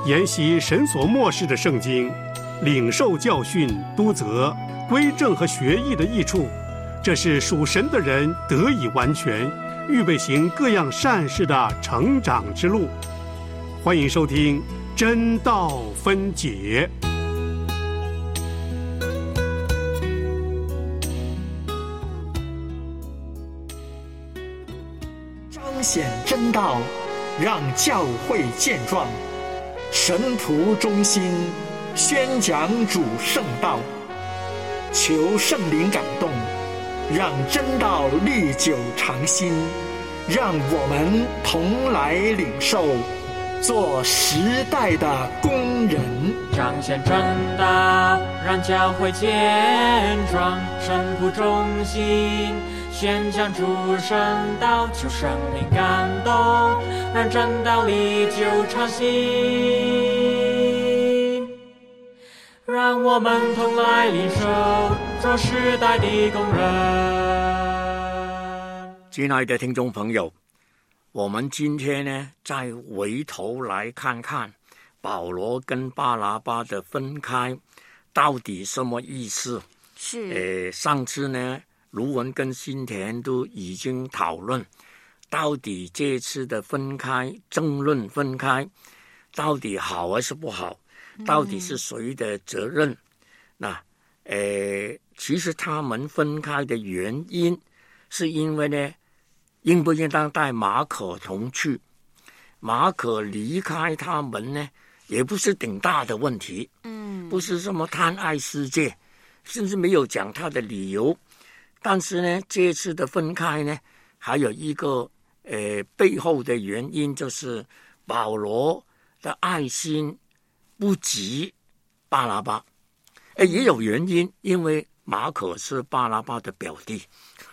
研习神所默示的圣经，领受教训、督责、归正和学义的益处，这是属神的人得以完全，预备行各样善事的成长之路。欢迎收听真道分解。 彰显真道，让教会健壮，神仆忠心，宣讲主圣道，求圣灵感动，让真道历久常新，让我们同来领受，做时代的工人。 彰显真道，让教会健壮，神仆忠心，宣讲主圣道，求圣灵感动，让真道历久常新，让我们同来领受，做时代的工人。 亲爱的听众朋友，我们今天呢，再回头来看看保罗跟巴拿巴的分开到底什么意思。 是上次呢，卢文跟新田都已经讨论到底这次的分开，争论分开到底好还是不好，到底是谁的责任。那其实他们分开的原因是因为呢，应不应当带马可同去，马可离开他们呢，也不是顶大的问题，不是什么贪爱世界，甚至没有讲他的理由。但是呢，这次的分开呢，还有一个背后的原因，就是保罗的爱心不及巴拿巴。也有原因，因为马可是巴拿巴的表弟。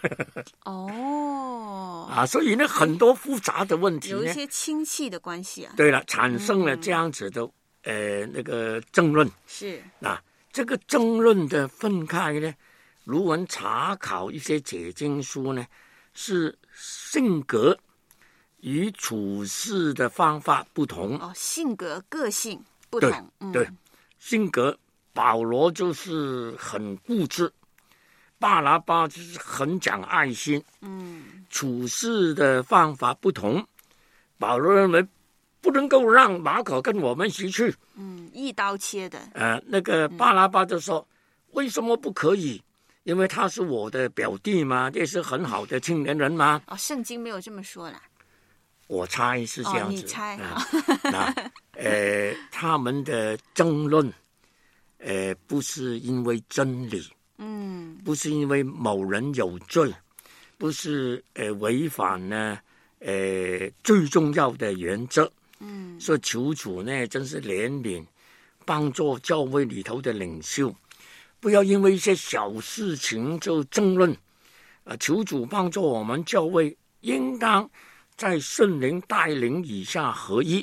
所以呢，很多复杂的问题呢， 有一些亲戚的关系啊。 对了，产生了这样子的那个争论。 是这个争论的分开呢，如文查考一些解经书呢，是性格与处事的方法不同。 性格个性不同。 对，性格，保罗就是很固执，巴拿巴就是很讲爱心。处事的方法不同，保罗认为不能够让马可跟我们一起去。 一刀切的。 那个巴拿巴就说，为什么不可以？因为他是我的表弟嘛，也是很好的青年人嘛。 圣经没有这么说啦。 我猜是这样子。 你猜。 他们的争论不是因为真理，不是因为某人有罪，不是违反呢最重要的原则。所以求主呢，真是怜悯，帮助教会里头的领袖，不要因为一些小事情就争论。求主帮助我们教会，应当在圣灵带领以下合一。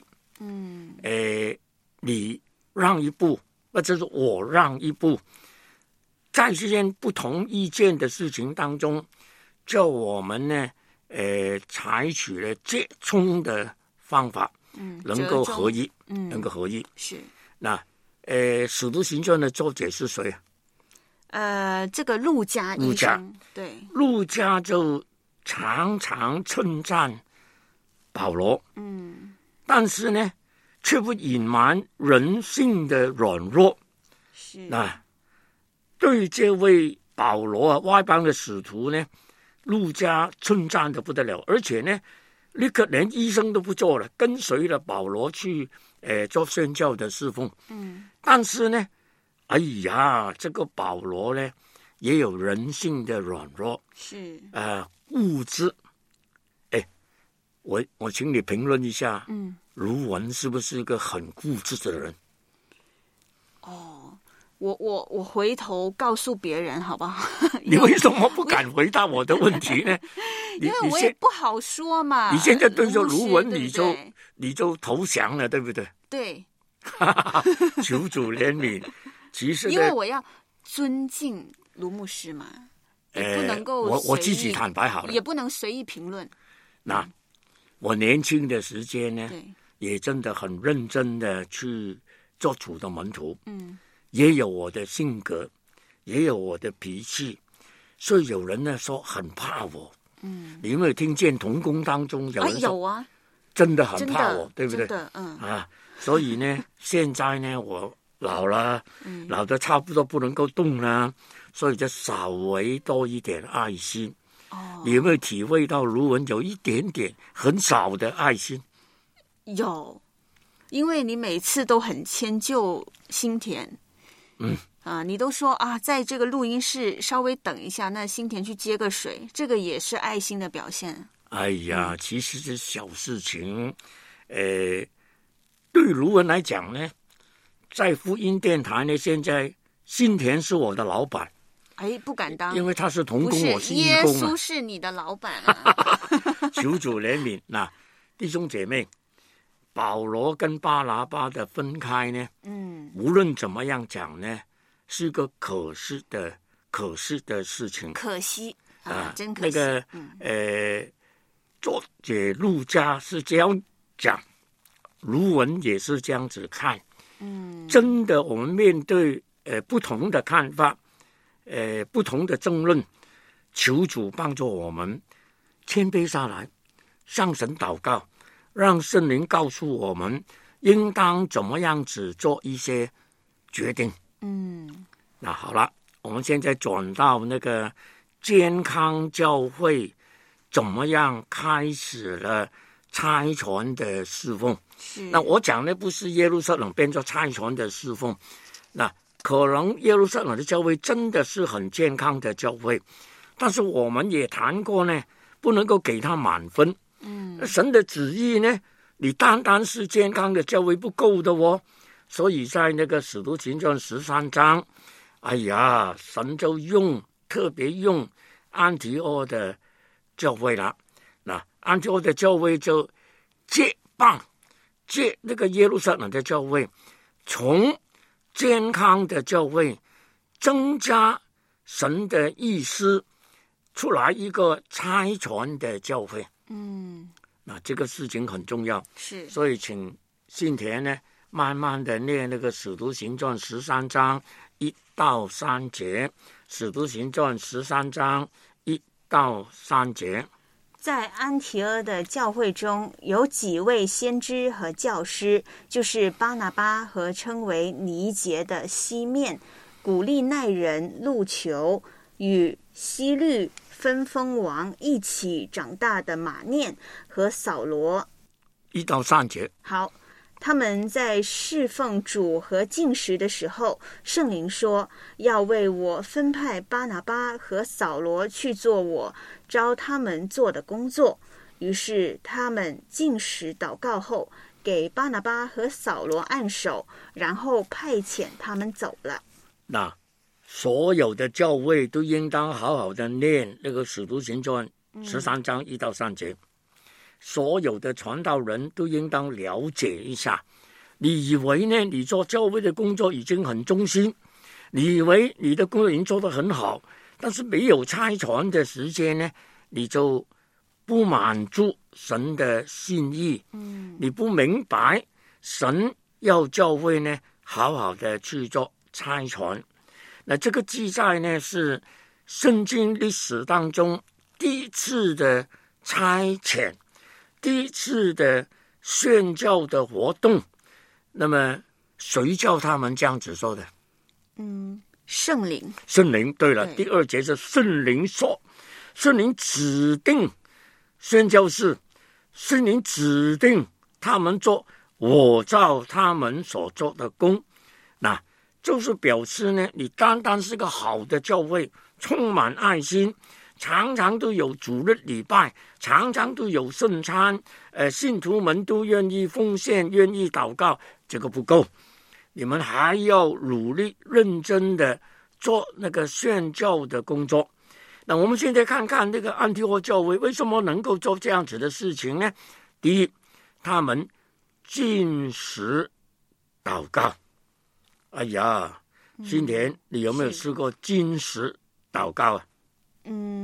你让一步，或者是我让一步，在这件不同意见的事情当中，叫我们呢采取了折中的方法，能够合一，能够合一。 是。 那使徒行传的作者是谁？ 这个路加医生。对， 路加就常常称赞保罗，但是呢，却不隐瞒人性的软弱。 是。 对这位保罗外邦的使徒呢，路加称赞的不得了，而且呢，立刻连医生都不做了，跟随了保罗去做宣教的侍奉。但是呢，这个保罗呢，也有人性的软弱。 是。 固执。我请你评论一下，卢文是不是一个很固执的人？ 我回头告诉别人好不好？ 你为什么不敢回答我的问题呢？ 因为我也不好说嘛。 你现在对着卢文，你就投降了，对不对？ 对。 求主怜悯。其实因为我要尊敬卢牧师嘛，也不能够我自己坦白好了， 也不能随意评论。 我年轻的时间呢， 也真的很认真的去做主的门徒，也有我的性格，也有我的脾气，所以有人呢说很怕我。你有没有听见同工当中有人说有啊， 真的很怕我，对不对？ 真的， 所以呢，现在呢，我老了，老的差不多不能够动了，所以就稍微多一点爱心。你有没有体会到卢文有一点点很少的爱心？ 有，因为你每次都很迁就新田，你都说啊，在这个录音室稍微等一下，那新田去接个水，这个也是爱心的表现。 哎呀，其实是小事情，对卢文来讲呢，在福音电台呢，现在新田是我的老板。 不敢当， 因为他是同工，我是义耶工稣是你的老板啊！ 求主怜悯呐，弟兄姐妹，保罗跟巴拿巴的分开呢，无论怎么样讲呢，是个可惜的事情。 可惜真可惜。 那个作者路加是这样讲，卢文也是这样子看。真的，我们面对不同的看法。不同的争论，求主帮助我们谦卑下来，向神祷告，让圣灵告诉我们应当怎么样子做一些决定。那好了，我们现在转到那个健康教会怎么样开始了差传的侍奉。那我讲的不是耶路撒冷变作差传的侍奉，那可能耶路撒冷的教会真的是很健康的教会，但是我们也谈过呢，不能够给他满分。神的旨意呢，你单单是健康的教会不够的哦。所以在那个使徒行传13章，神就特别用安提阿的教会了。那安提阿的教会就接那个耶路撒冷的教会，从健康的教会增加神的意思，出来一个差传的教会。那这个事情很重要， 是， 所以请信田呢慢慢的念那个使徒行传13章1到3节，使徒行传13章1到3节。 在安提阿的教会中有几位先知和教师，就是巴拿巴和称为尼结的西面、古利奈人路求与西律分封王一起长大的马念和扫罗。 1到3节。 好，他们在侍奉主和禁食的时候，圣灵说要为我分派巴拿巴和扫罗去做我招他们做的工作。于是他们禁食祷告后，给巴拿巴和扫罗按手，然后派遣他们走了。 那所有的教会都应当好好的念那个使徒行传13章1到3节。所有的传道人都应当了解一下。你以为呢，你做教会的工作已经很忠心，你以为你的工作已经做得很好，但是没有差传的时间呢，你就不满足神的心意。你不明白神要教会呢好好的去做差传。那这个记载呢，是圣经历史当中第一次的差遣，第一次的宣教的活动。那么谁叫他们这样子说的？ 圣灵。 圣灵，对了，第2节是圣灵说，圣灵指定宣教士，圣灵指定他们做我照他们所做的工。那就是表示呢，你单单是个好的教会，充满爱心，常常都有主日礼拜，常常都有圣餐，信徒们都愿意奉献，愿意祷告，这个不够，你们还要努力认真的做那个宣教的工作。那我们现在看看那个安提阿教会为什么能够做这样子的事情呢？第一，他们禁食祷告。新田，你有没有试过禁食祷告啊？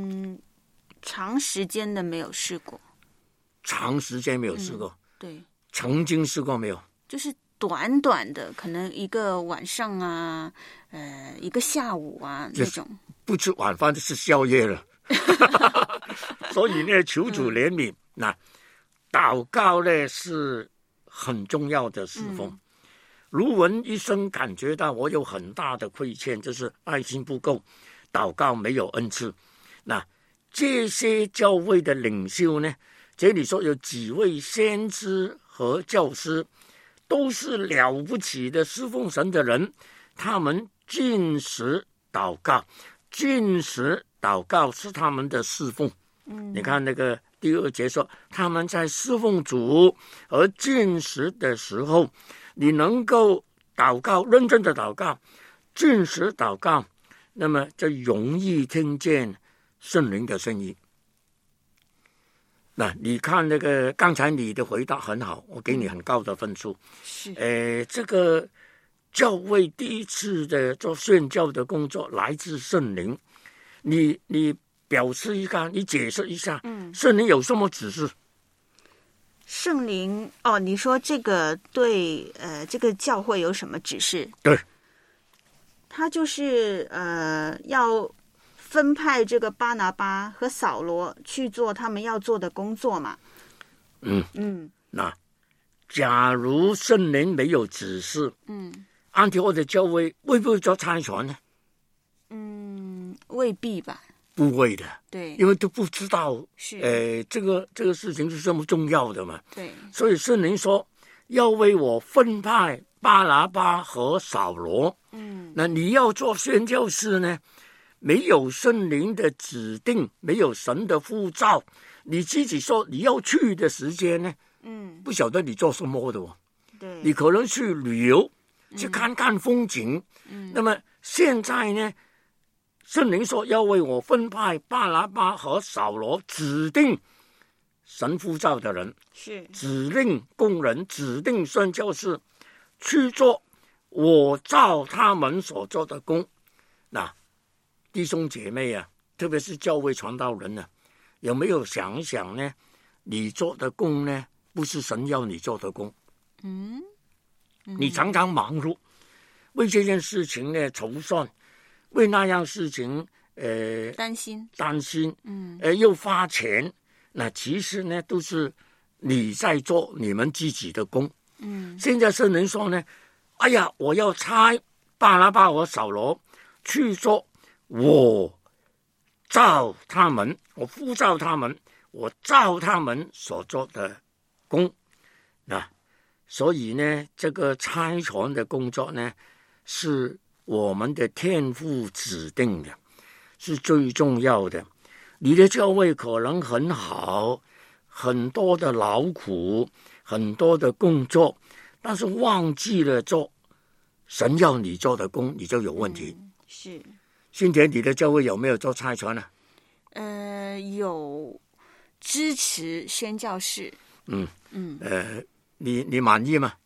长时间的没有试过。 长时间没有试过。 对， 曾经试过没有？ 就是短短的，可能一个晚上啊，一个下午啊那种。 不吃晚饭就是宵夜了。所以呢，求主怜悯。那祷告呢是很重要的侍奉。卢文医生感觉到我有很大的亏欠，就是爱心不够，祷告没有恩赐。那这些教会的领袖呢，这里说有几位先知和教师，都是了不起的侍奉神的人，他们禁食祷告，禁食祷告是他们的侍奉。你看那个第2节说，他们在侍奉主而禁食的时候，你能够祷告，认真的祷告，禁食祷告，那么就容易听见圣灵的声音。那你看那个刚才你的回答很好，我给你很高的分数。是，这个教会第一次的做宣教的工作来自圣灵，你表示一下，你解释一下，圣灵有什么指示？ 圣灵你说这个对这个教会有什么指示？ 对， 他就是要分派这个巴拿巴和扫罗去做他们要做的工作嘛。那假如圣灵没有指示，安提阿的教会会不会做差传呢？ 未必吧。 不会的， 对， 因为都不知道是这个事情是这么重要的嘛。 对， 所以圣灵说要为我分派巴拿巴和扫罗。那你要做宣教士呢，没有圣灵的指定，没有神的呼召，你自己说你要去的时间呢，不晓得你做什么的哦。 对， 你可能去旅游，去看看风景。那么现在呢，圣灵说要为我分派巴拿巴和扫罗，指定神呼召的人， 是指定工人，指定宣教士去做我照他们所做的工。那弟兄姐妹啊，特别是教会传道人啊，有没有想一想呢？你做的工呢，不是神要你做的工。你常常忙碌，为这件事情呢筹算，为那样事情担心，又花钱，那其实呢都是你在做你们自己的工。现在圣灵说呢，哎呀，我要差巴拿巴和扫罗去做我照他们，我呼召他们，我照他们所做的工。那所以呢，这个差传的工作呢，是我们的天父指定的，是最重要的。你的教会可能很好，很多的劳苦，很多的工作，但是忘记了做神要你做的工，你就有问题。 是。 新田，你的教会有没有做差传呢？ 有支持宣教士。 你满意吗？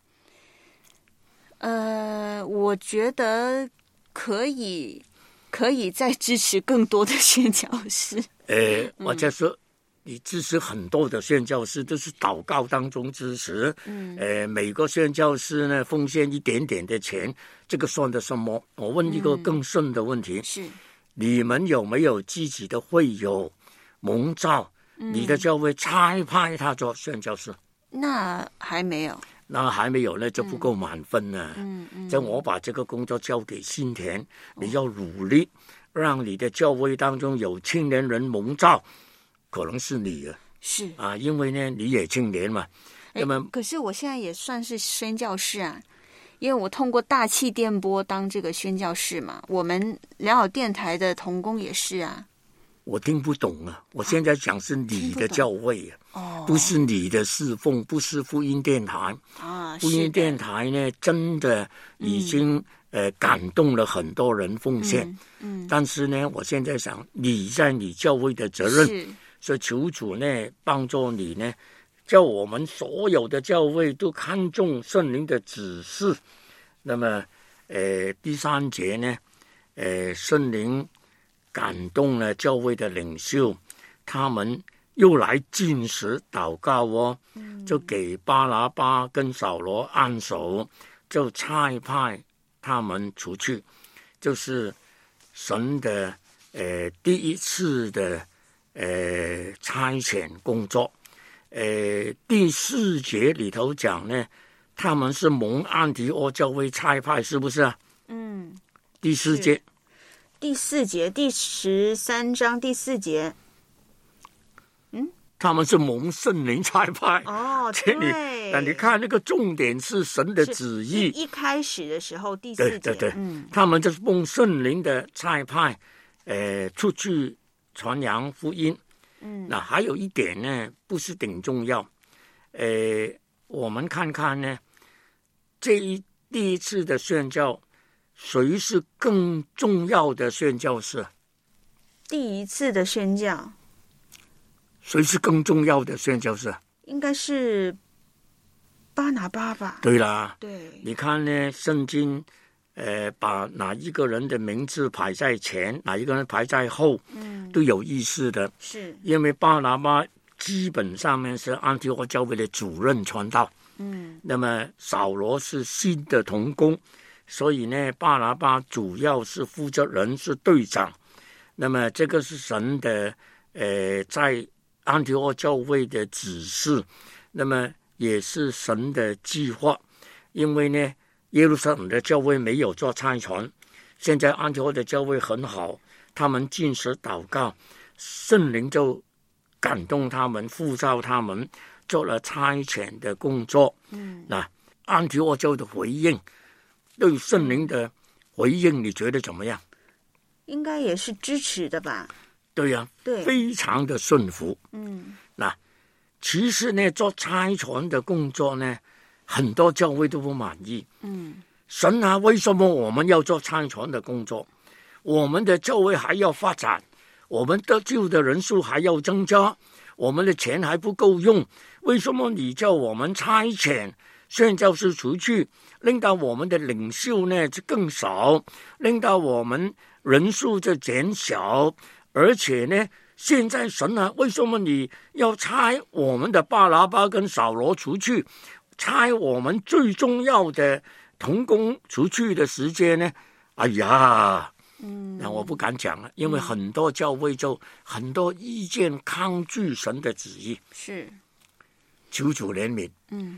我觉得可以再支持更多的宣教士。 我就说你支持很多的宣教士，都是祷告当中支持。每个宣教士呢奉献一点点的钱，这个算得什么？我问一个更深的问题：是你们有没有自己的会友蒙召？你的教会差派他做宣教士？ 那还没有。 那就不够满分了。就我把这个工作交给新田，你要努力让你的教会当中有青年人蒙召，可能是你啊。是啊，因为呢你也青年嘛。那么可是我现在也算是宣教士啊，因为我通过大气电波当这个宣教士嘛。我们良好电台的同工也是啊。 我听不懂啊！我现在讲是你的教会啊，不是你的侍奉，不是福音电台啊。福音电台呢，真的已经感动了很多人奉献。但是呢，我现在想你在你教会的责任，所以求主呢帮助你呢，叫我们所有的教会都看重圣灵的指示。那么第3节呢，圣灵感动了教会的领袖，他们又来禁食祷告哦，就给巴拿巴跟扫罗按手，就差派他们出去，就是神的第一次的差遣工作。第4节里头讲呢，他们是蒙安提阿教会差派，是不是啊？第4节， 第4节，第13章第4节。 他们是蒙圣灵差派。 对。 那你看那个重点是神的旨意。 一开始的时候第4节， 对，他们就是蒙圣灵的差派，出去传扬福音。那还有一点呢，不是顶重要。我们看看呢，第一次的宣教，谁是更重要的宣教士？ 第一次的宣教， 谁是更重要的宣教士？ 应该是巴拿巴吧？ 对啦， 对， 你看呢，圣经把哪一个人的名字排在前，哪一个人排在后，都有意思的。 是因为巴拿巴基本上面是安提阿教会的主任传道，那么扫罗是新的同工，所以呢，巴拿巴主要是负责人，是队长。那么这个是神的在安提阿教会的指示，那么也是神的计划。因为呢，耶路撒冷的教会没有做差传，现在安提阿的教会很好，他们禁食祷告，圣灵就感动他们，呼召他们做了差遣的工作。那安提阿教会的回应，对圣灵的回应，你觉得怎么样？ 应该也是支持的吧？ 对呀， 对， 非常的顺服。那其实呢，做差传的工作呢，很多教会都不满意。神啊，为什么我们要做差传的工作？我们的教会还要发展，我们得救的人数还要增加，我们的钱还不够用，为什么你叫我们差遣宣教士出去，令到我们的领袖呢就更少，令到我们人数就减小？而且呢，现在神啊，为什么你要差我们的巴拿巴跟扫罗出去，差我们最重要的同工出去的时间呢？哎呀，那我不敢讲了，因为很多教会就很多意见抗拒神的旨意。 是， 求主怜悯。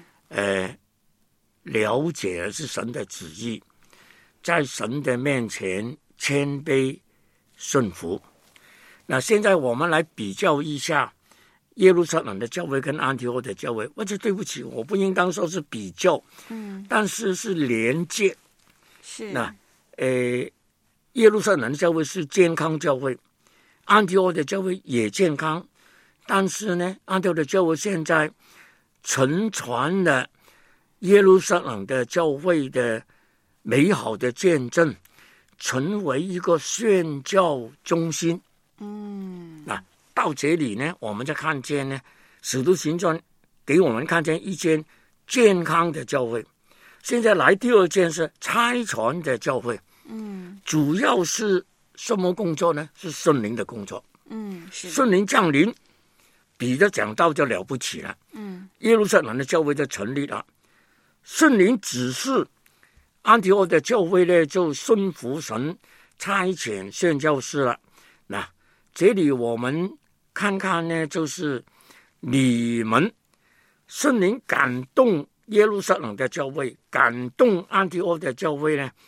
了解是神的旨意，在神的面前谦卑顺服。那现在我们来比较一下耶路撒冷的教会跟安提阿的教会。或者对不起，我不应当说是比较，但是是连接。 是那耶路撒冷的教会是健康教会，安提阿的教会也健康，但是呢，安提阿的教会现在承传了耶路撒冷的教会的美好的见证，成为一个宣教中心。那到这里呢，我们就看见呢，使徒行传给我们看见一间健康的教会。现在来第二件是差传的教会。主要是什么工作呢？是圣灵的工作。 是圣灵降临，彼得讲道就了不起了。耶路撒冷的教会就成立了。圣灵指示安提阿的教会呢，就顺服神，差遣宣教士了。那这里我们看看呢，就是你们圣灵感动耶路撒冷的教会，感动安提阿的教会呢，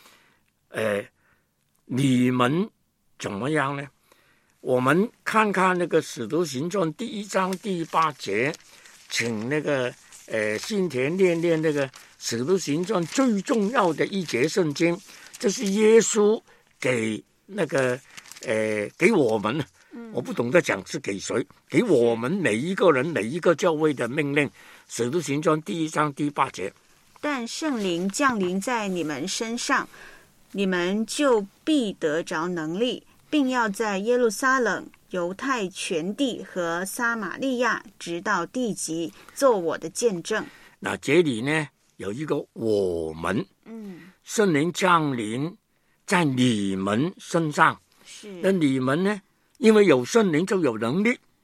你们怎么样呢？我们看看那个使徒行传第1章第8节，请那个心田练练那个使徒行传最重要的一节圣经，这是耶稣给那个给我们，我不懂得讲是给谁，给我们每一个人每一个教会的命令。使徒行传第1章第8节， 但圣灵降临在你们身上，你们就必得着能力，并要在耶路撒冷、犹太全地和撒玛利亚直到地极做我的见证。 那这里呢有一个我们，圣灵降临在你们身上。 是， 那你们呢，因为有圣灵就有能力，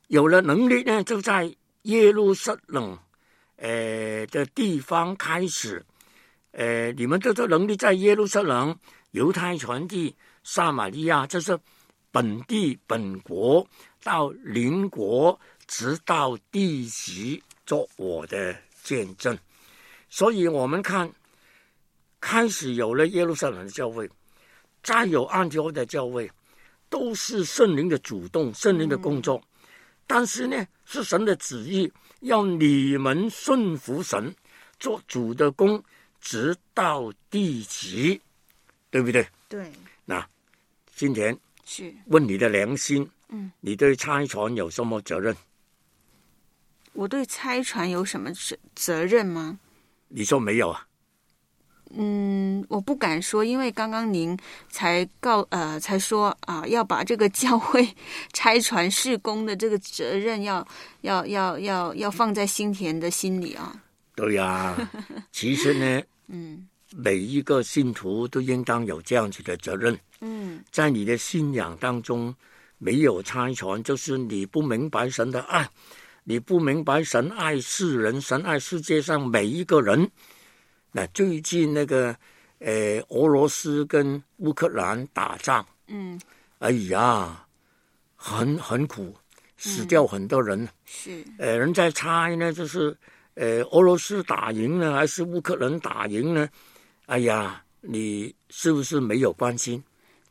有了能力呢，就在耶路撒冷的地方开始。你们这能力在耶路撒冷、犹太全地、撒玛利亚，这是本地本国到邻国，直到地极，做我的见证。所以我们看，开始有了耶路撒冷的教会，再有安提阿的教会，都是圣灵的主动，圣灵的工作。但是呢，是神的旨意，要你们顺服神，做主的工，直到地极，对不对？ 对。 那今天是问你的良心，你对差传有什么责任？ 我对差传有什么责任吗？ 你说没有啊？ 我不敢说，因为刚刚您才说啊，要把这个教会差传事工的这个责任要放在新田的心里啊。 对呀，其实呢，每一个信徒都应当有这样子的责任。在你的信仰当中，没有差传，就是你不明白神的爱，你不明白神爱世人，神爱世界上每一个人。那最近那个俄罗斯跟乌克兰打仗，哎呀，很苦，死掉很多人。 是人在猜呢，就是俄罗斯打赢了还是乌克兰打赢了？哎呀，你是不是没有关心？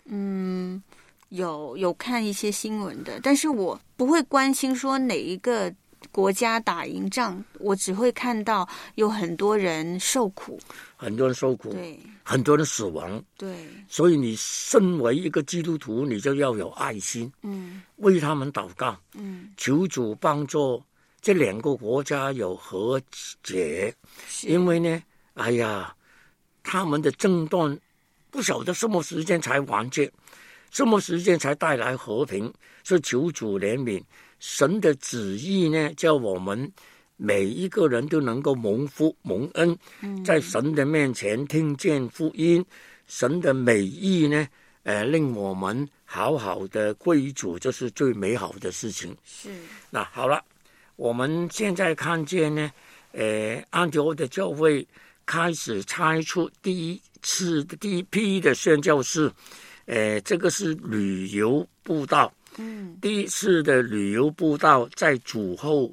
有看一些新闻的，但是我不会关心说哪一个国家打赢仗，我只会看到有很多人受苦， 很多人受苦， 对， 很多人死亡， 对， 所以你身为一个基督徒，你就要有爱心，为他们祷告，求主帮助这两个国家有和解，因为呢，哎呀，他们的争端不晓得什么时间才完结，什么时间才带来和平，所以求主怜悯。神的旨意呢，叫我们每一个人都能够蒙福蒙恩，在神的面前听见福音，神的美意呢，令我们好好的归主，这是最美好的事情。 是。 那好了，我们现在看见呢，安提阿的教会开始拆出第一批的宣教士，这个是旅游布道。第一次的旅游布道在主后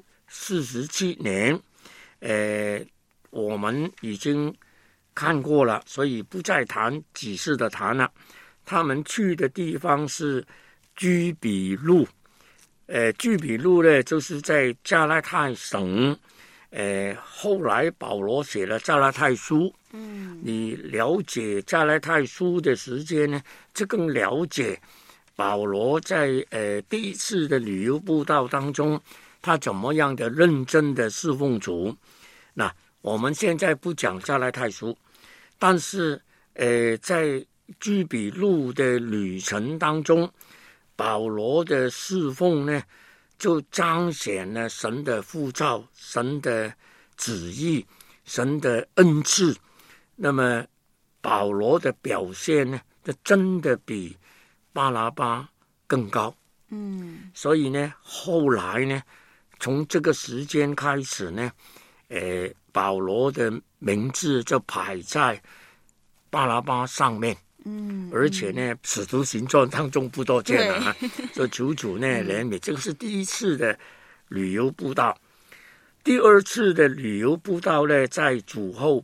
47年，我们已经看过了，所以不再谈几次的谈了。他们去的地方是居比路，居比路呢，就是在加拉太省。后来保罗写了加拉太书，你了解加拉太书的时间呢，就更了解保罗在第一次的旅游布道当中，他怎么样的认真的侍奉主。那我们现在不讲加拉太书，但是在居比路的旅程当中，保罗的侍奉呢，就彰显了神的呼召，神的旨意，神的恩赐。那么保罗的表现呢，就真的比巴拿巴更高。所以呢，后来呢，从这个时间开始呢，保罗的名字就排在巴拿巴上面。而且呢，使徒行传当中不多见了，所以求主呢怜悯。这个是第一次的旅游布道。第二次的旅游布道呢，在主后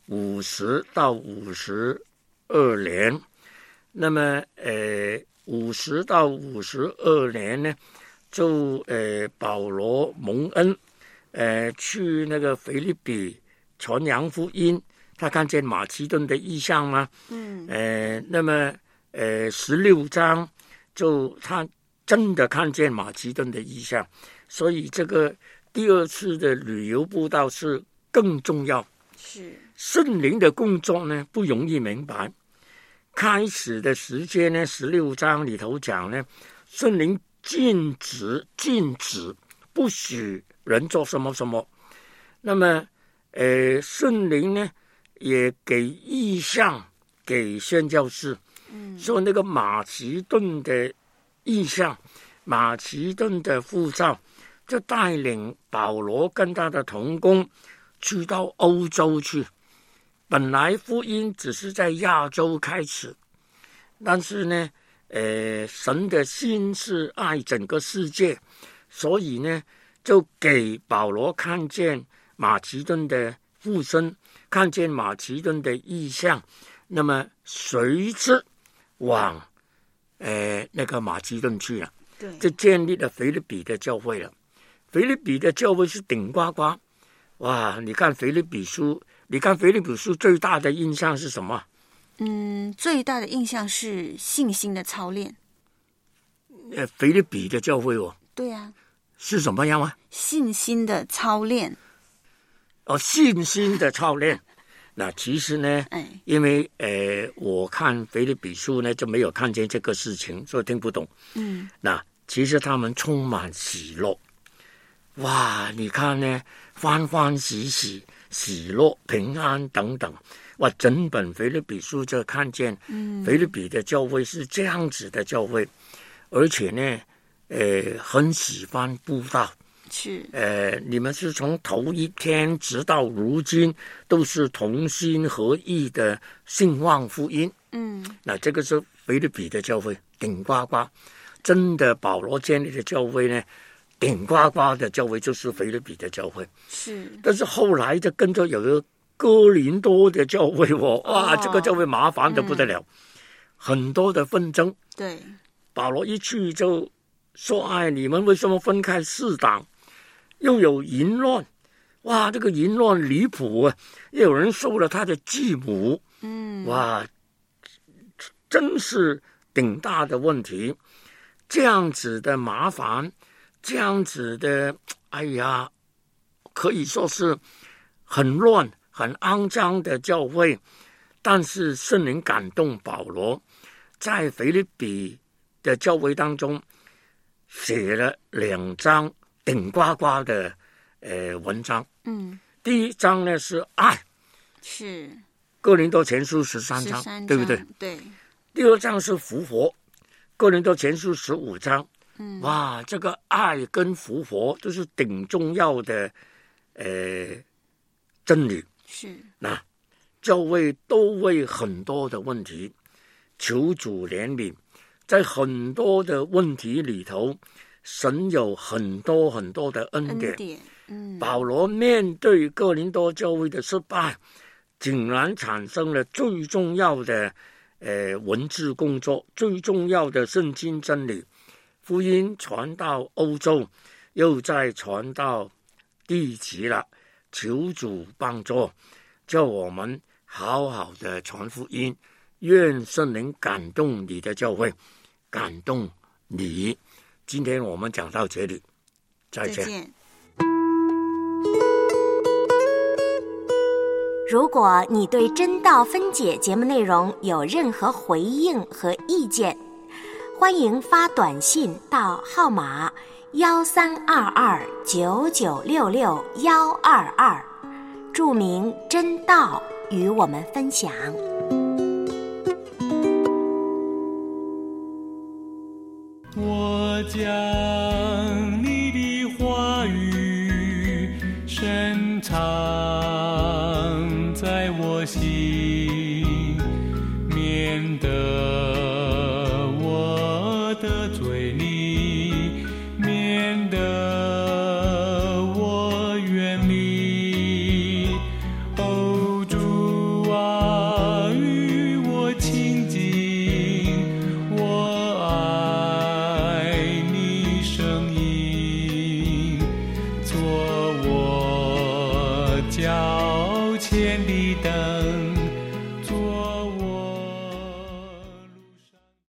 50到52年。那么50到52年呢，就保罗蒙恩去那个腓立比传扬福音。他看见马其顿的异象吗？那么16章就他真的看见马其顿的异象，所以这个第二次的旅游布道是更重要。 是圣灵的工作呢，不容易明白。开始的时间呢，16章里头讲呢，圣灵禁止不许人做什么什么。那么圣灵呢也给意象给宣教士，说那个马其顿的意象马其顿的护照，就带领保罗跟他的同工去到欧洲去。本来福音只是在亚洲开始，但是呢，神的心是爱整个世界，所以呢，就给保罗看见马其顿的复生，看见马其顿的异象，那么随之往那个马其顿去了， 对， 就建立了腓立比的教会了。腓立比的教会是顶呱呱，哇！你看腓立比书最大的印象是什么？ 最大的印象是信心的操练。 腓立比的教会对啊， 是什么样啊？ 信心的操练。 信心的操练。那其实呢，因为我看腓立比书呢就没有看见这个事情，所以听不懂。那其实他们充满喜乐。哇，你看呢，欢欢喜喜、喜乐、平安等等，哇，整本腓立比书就看见，腓立比的教会是这样子的教会，而且呢，很喜欢布道， 是， 你们是从头一天直到如今都是同心合意的兴旺福音，那这个是腓立比的教会，顶呱呱，真的保罗建立的教会呢。顶呱呱的教会就是腓立比的教会， 是。 但是后来就跟着有一个哥林多的教会哇，这个教会麻烦得不得了，很多的纷争。 对， 保罗一去就说：“你们为什么分开四党？又有淫乱，哇，这个淫乱离谱啊！又有人收了他的继母，哇，真是顶大的问题。这样子的麻烦。”这样子的，可以说是很乱、很肮脏的教会。但是圣灵感动保罗，在腓立比的教会当中写了2章顶呱呱的文章。第一章呢是爱， 是哥林多前书13章，对不对？ 对。 第二章是复活，哥林多前书15章。哇，这个爱跟复活都是顶重要的真理。 是。 那教会都为很多的问题求主怜悯，在很多的问题里头，神有很多很多的恩典。保罗面对哥林多教会的失败，竟然产生了最重要的文字工作，最重要的圣经真理。福音传到欧洲，又再传到地极了。求主帮助，叫我们好好的传福音。愿圣灵感动你的教会，感动你。今天我们讲到这里，再见。 如果你对真道分解节目内容有任何回应和意见，欢迎发短信到号码132299662122，注明真道与我们分享。 我将你的话语深藏在我心，免得我得罪你，免得我远离。哦，主啊，与我亲近，我爱你声音，做我脚前的